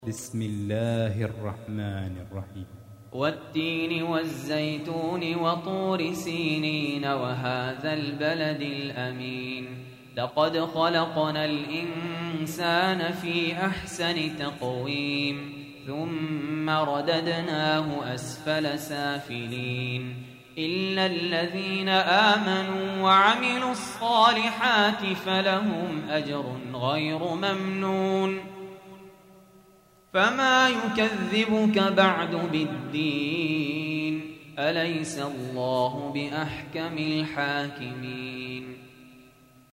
بسم الله الرحمن الرحيم. والتين والزيتون وطور سينين وهذا البلد الأمين لقد خلقنا الإنسان في أحسن تقويم ثم رددناه أسفل سافلين إلا الذين آمنوا وعملوا الصالحات فلهم أجر غير ممنون فما يكذبك بعد بالدين أليس الله بأحكم الحاكمين